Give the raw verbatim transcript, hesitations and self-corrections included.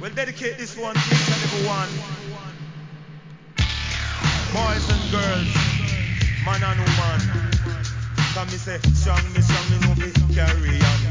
We'll dedicate this one to each and every one. Boys and girls, man and woman. Come me say, strong me, strong me, no be carry on.